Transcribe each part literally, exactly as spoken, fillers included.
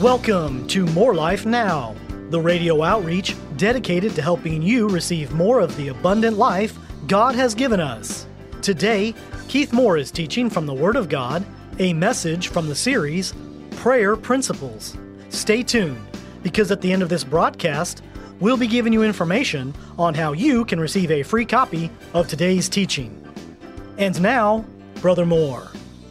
Welcome to More Life Now, the radio outreach dedicated to helping you receive more of the abundant life God has given us. Today, Keith Moore is teaching from the Word of God, a message from the series, Prayer Principles. Stay tuned, because at the end of this broadcast, we'll be giving you information on how you can receive a free copy of today's teaching. And now, Brother Moore.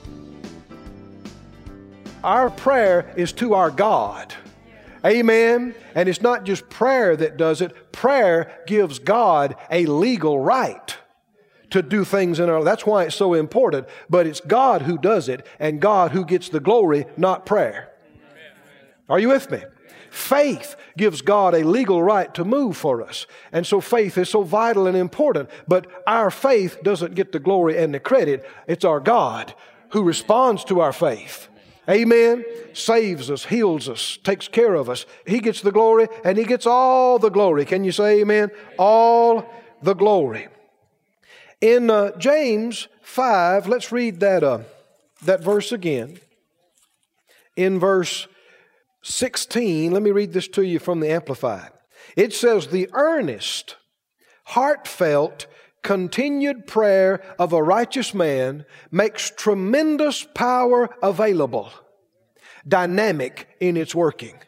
Our prayer is to our God. Amen. And it's not just prayer that does it. Prayer gives God a legal right to do things in our life. That's why it's so important. But it's God who does it and God who gets the glory, not prayer. Are you with me? Faith gives God a legal right to move for us. And so faith is so vital and important. But our faith doesn't get the glory and the credit. It's our God who responds to our faith. Amen. Saves us, heals us, takes care of us. He gets the glory and He gets all the glory. Can you say amen? All the glory. In uh, James five, let's read that, uh, that verse again. In verse sixteen, let me read this to you from the Amplified. It says, the earnest, heartfelt, continued prayer of a righteous man makes tremendous power available, dynamic in its working.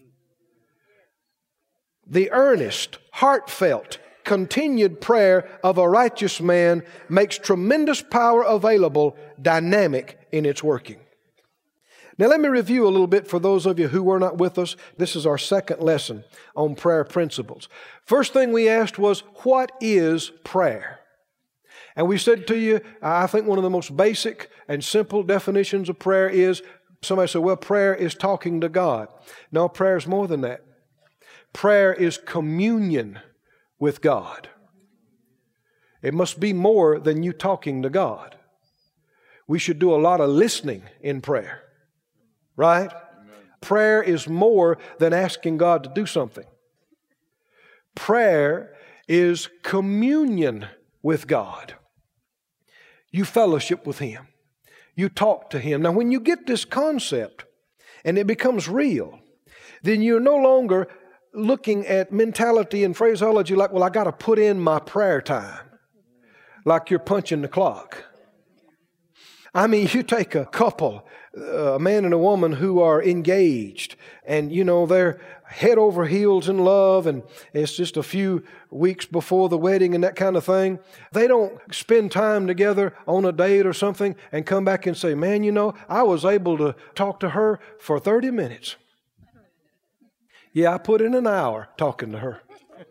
The earnest, heartfelt, continued prayer of a righteous man makes tremendous power available, dynamic in its working. Now let me review a little bit for those of you who were not with us. This is our second lesson on prayer principles. First thing we asked was, what is prayer? And we said to you, I think one of the most basic and simple definitions of prayer is, somebody said, well, prayer is talking to God. No, prayer is more than that. Prayer is communion with God. It must be more than you talking to God. We should do a lot of listening in prayer. Right? Amen. Prayer is more than asking God to do something. Prayer is communion with God. You fellowship with Him. You talk to Him. Now, when you get this concept and it becomes real, then you're no longer looking at mentality and phraseology like, well, I got to put in my prayer time, like you're punching the clock. I mean, you take a couple, a man and a woman who are engaged, and, you know, they're head over heels in love, and it's just a few weeks before the wedding and that kind of thing. They don't spend time together on a date or something and come back and say, man, you know, I was able to talk to her for thirty minutes. Yeah, I put in an hour talking to her.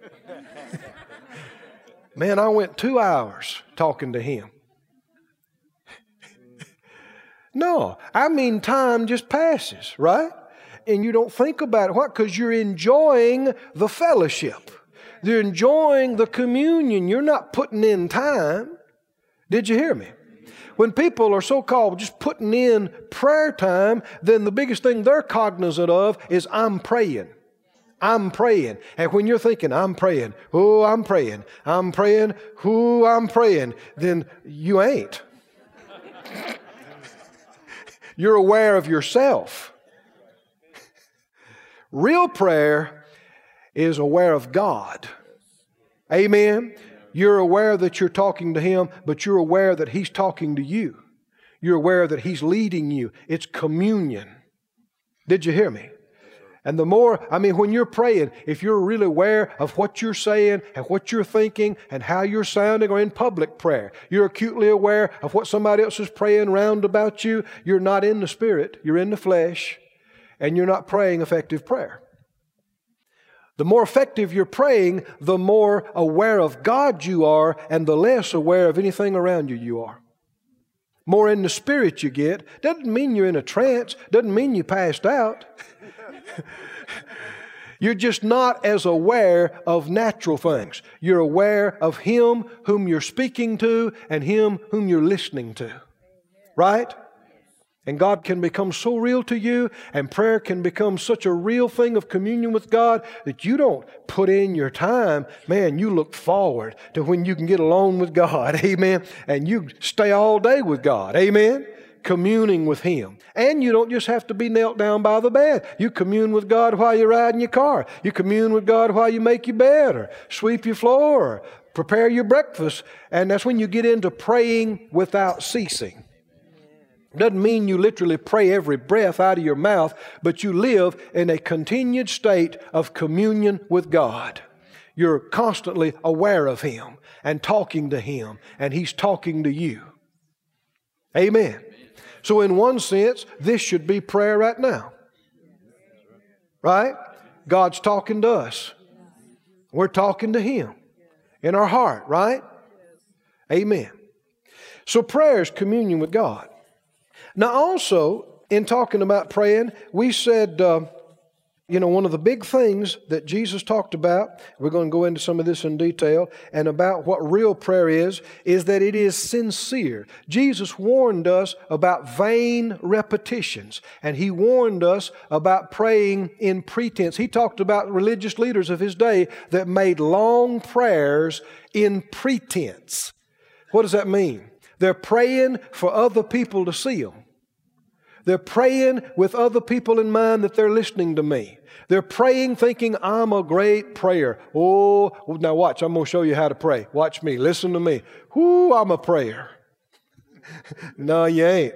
Man, I went two hours talking to him. No, I mean time just passes, right? And you don't think about it. What? Because you're enjoying the fellowship. You're enjoying the communion. You're not putting in time. Did you hear me? When people are so-called just putting in prayer time, then the biggest thing they're cognizant of is I'm praying. I'm praying. And when you're thinking, I'm praying, oh, I'm praying, I'm praying, oh, I'm praying, then you ain't. You're aware of yourself. Real prayer is aware of God. Amen? You're aware that you're talking to Him, but you're aware that He's talking to you. You're aware that He's leading you. It's communion. Did you hear me? And the more, I mean, when you're praying, if you're really aware of what you're saying and what you're thinking and how you're sounding, or in public prayer, you're acutely aware of what somebody else is praying round about you, you're not in the Spirit, you're in the flesh, and you're not praying effective prayer. The more effective you're praying, the more aware of God you are, and the less aware of anything around you you are. More in the Spirit you get, doesn't mean you're in a trance, doesn't mean you passed out. You're just not as aware of natural things. You're aware of Him whom you're speaking to and Him whom you're listening to. Right? And God can become so real to you, and prayer can become such a real thing of communion with God that you don't put in your time. Man, you look forward to when you can get alone with God. Amen. And you stay all day with God. Amen. communing with Him. And you don't just have to be knelt down by the bed. You commune with God while you're riding your car. You commune with God while you make your bed or sweep your floor or prepare your breakfast. And that's when you get into praying without ceasing. Doesn't mean you literally pray every breath out of your mouth, but you live in a continued state of communion with God. You're constantly aware of Him and talking to Him, and He's talking to you. Amen. So in one sense, this should be prayer right now. Right? God's talking to us. We're talking to Him in our heart, right? Amen. So prayer is communion with God. Now also, in talking about praying, we said, uh, you know, one of the big things that Jesus talked about, we're going to go into some of this in detail, and about what real prayer is, is that it is sincere. Jesus warned us about vain repetitions, and He warned us about praying in pretense. He talked about religious leaders of His day that made long prayers in pretense. What does that mean? They're praying for other people to see them. They're praying with other people in mind that they're listening to me. They're praying thinking, I'm a great prayer. Oh, now watch, I'm going to show you how to pray. Watch me, listen to me. Whoo, I'm a prayer. No, you ain't.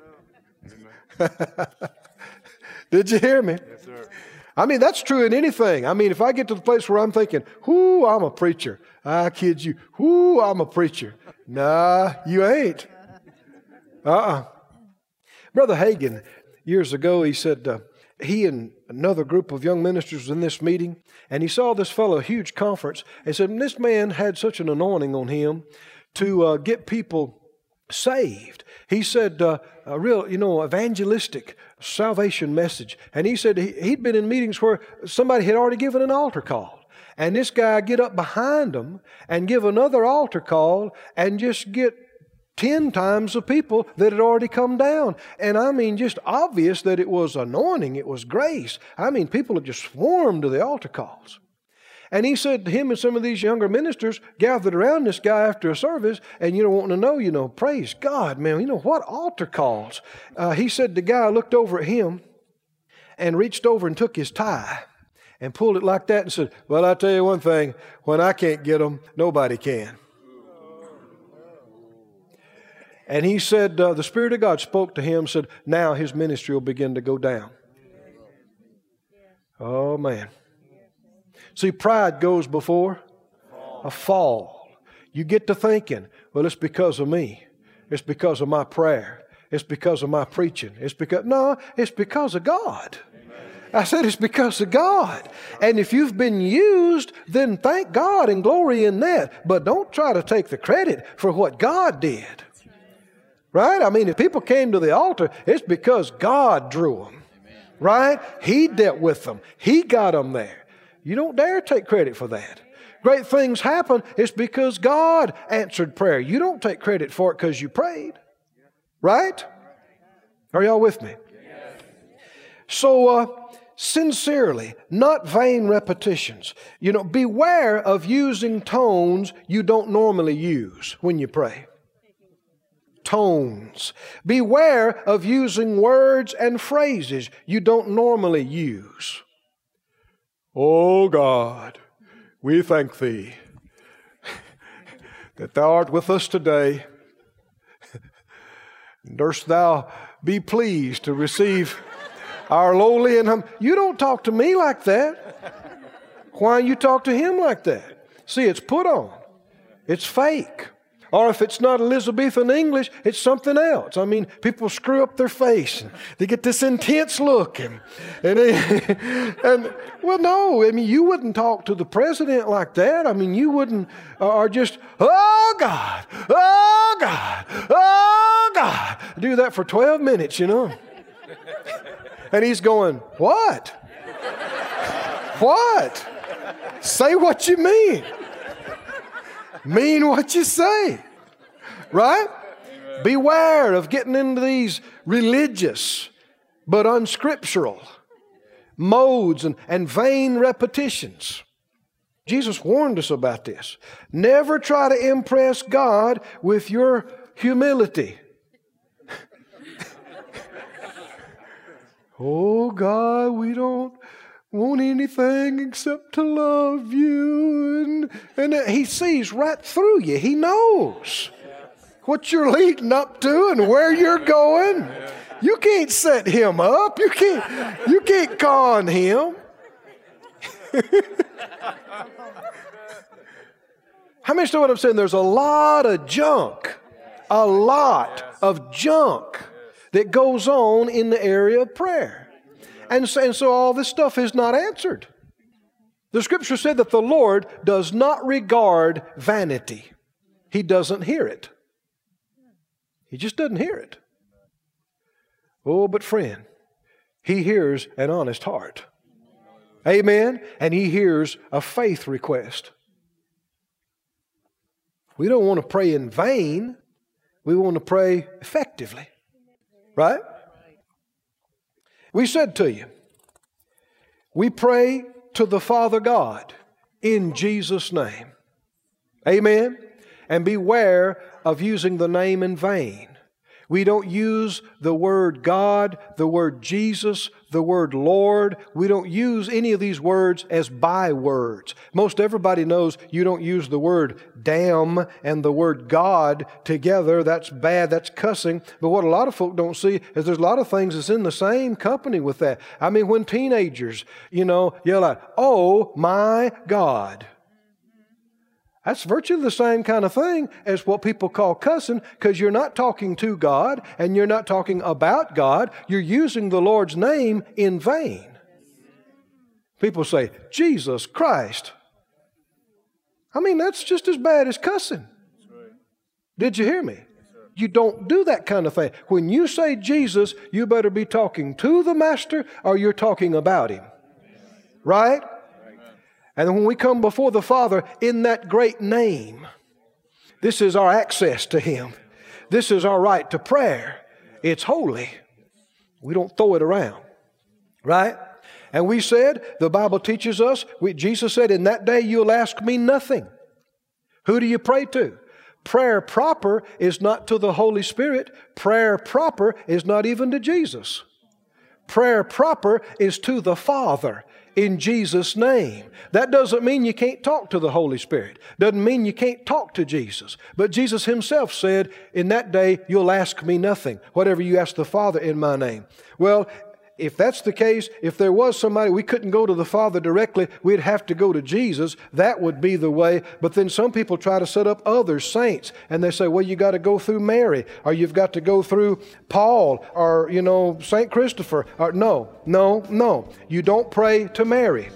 Did you hear me? Yes, sir. I mean, that's true in anything. I mean, if I get to the place where I'm thinking, whoo, I'm a preacher. I kid you. Whoo, I'm a preacher. Nah, you ain't. Uh-uh. Brother Hagin, years ago, he said uh, he and another group of young ministers was in this meeting, and he saw this fellow, a huge conference, and said, this man had such an anointing on him to uh, get people saved. He said, uh, a real, you know, evangelistic salvation message. And he said he, he'd been in meetings where somebody had already given an altar call. And this guy get up behind them and give another altar call and just get ten times the people that had already come down. And I mean, just obvious that it was anointing, it was grace. I mean, people had just swarmed to the altar calls. And he said, him and some of these younger ministers gathered around this guy after a service, and, you know, wanting to know, you know, praise God, man, you know, what altar calls? Uh, he said the guy looked over at him and reached over and took his tie and pulled it like that and said, well, I tell you one thing, when I can't get them, nobody can. And he said, uh, the Spirit of God spoke to him, said, now his ministry will begin to go down. Oh, man. See, pride goes before a fall. You get to thinking, well, it's because of me. It's because of my prayer. It's because of my preaching. It's because, no, it's because of God. I said it's because of God. And if you've been used, then thank God and glory in that. But don't try to take the credit for what God did. Right? I mean, if people came to the altar, it's because God drew them. Right? He dealt with them. He got them there. You don't dare take credit for that. Great things happen, it's because God answered prayer. You don't take credit for it because you prayed. Right? Are y'all with me? So, uh, sincerely, not vain repetitions. You know, beware of using tones you don't normally use when you pray. Tones. Beware of using words and phrases you don't normally use. Oh God, we thank Thee that Thou art with us today. Durst Thou be pleased to receive our lowly and hum. You don't talk to me like that. Why you talk to Him like that? See, it's put on. It's fake. Or if it's not Elizabethan English, it's something else. I mean, people screw up their face. And they get this intense look. And, and, they, and, well, no, I mean, you wouldn't talk to the president like that. I mean, you wouldn't, or just, oh, God, oh, God, oh, God. Do that for twelve minutes, you know. And he's going, what? What? Say what you mean. Mean what you say. Right? Amen. Beware of getting into these religious but unscriptural modes and, and vain repetitions. Jesus warned us about this. Never try to impress God with your humility. Oh, God, we don't want anything except to love you. And, and he sees right through you. He knows what you're leading up to and where you're going. You can't set him up. You can't, you can't con him. How many know what I'm saying? There's a lot of junk, a lot of junk that goes on in the area of prayer. And so, and so all this stuff is not answered. The scripture said that the Lord does not regard vanity. He doesn't hear it. He just doesn't hear it. Oh, but friend, He hears an honest heart. Amen? And He hears a faith request. We don't want to pray in vain. We want to pray effectively. Right? We said to you, we pray to the Father God in Jesus' name. Amen? And beware of using the name in vain. We don't use the word God, the word Jesus, the word Lord. We don't use any of these words as bywords. Most everybody knows you don't use the word damn and the word God together. That's bad. That's cussing. But what a lot of folk don't see is there's a lot of things that's in the same company with that. I mean, when teenagers, you know, yell out, "Oh my God." That's virtually the same kind of thing as what people call cussing, because you're not talking to God and you're not talking about God. You're using the Lord's name in vain. People say, Jesus Christ. I mean, that's just as bad as cussing. Did you hear me? You don't do that kind of thing. When you say Jesus, you better be talking to the Master or you're talking about Him. Right? And when we come before the Father in that great name, this is our access to Him. This is our right to prayer. It's holy. We don't throw it around. Right? And we said, the Bible teaches us, we, Jesus said, in that day you'll ask me nothing. Who do you pray to? Prayer proper is not to the Holy Spirit. Prayer proper is not even to Jesus. Prayer proper is to the Father. In Jesus' name. That doesn't mean you can't talk to the Holy Spirit. Doesn't mean you can't talk to Jesus. But Jesus Himself said, in that day you'll ask me nothing. Whatever you ask the Father in my name. Well, if that's the case, if there was somebody we couldn't go to the Father directly, we'd have to go to Jesus. That would be the way. But then some people try to set up other saints. And they say, well, you got to go through Mary. Or you've got to go through Paul. Or, you know, Saint Christopher. Or, no, no, no. You don't pray to Mary.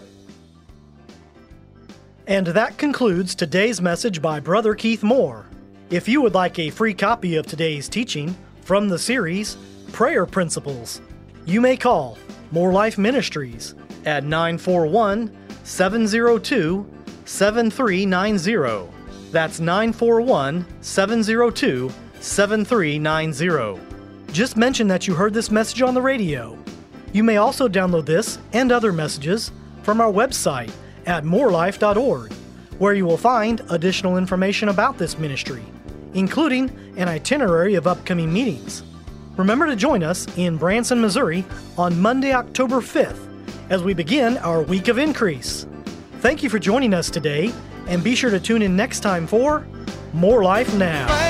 And that concludes today's message by Brother Keith Moore. If you would like a free copy of today's teaching from the series, Prayer Principles, you may call More Life Ministries at nine four one, seven zero two, seven three nine zero. That's nine four one, seven zero two, seven three nine zero. Just mention that you heard this message on the radio. You may also download this and other messages from our website at more life dot org, where you will find additional information about this ministry, including an itinerary of upcoming meetings. Remember to join us in Branson, Missouri on Monday, October fifth, as we begin our Week of Increase. Thank you for joining us today, and be sure to tune in next time for More Life Now.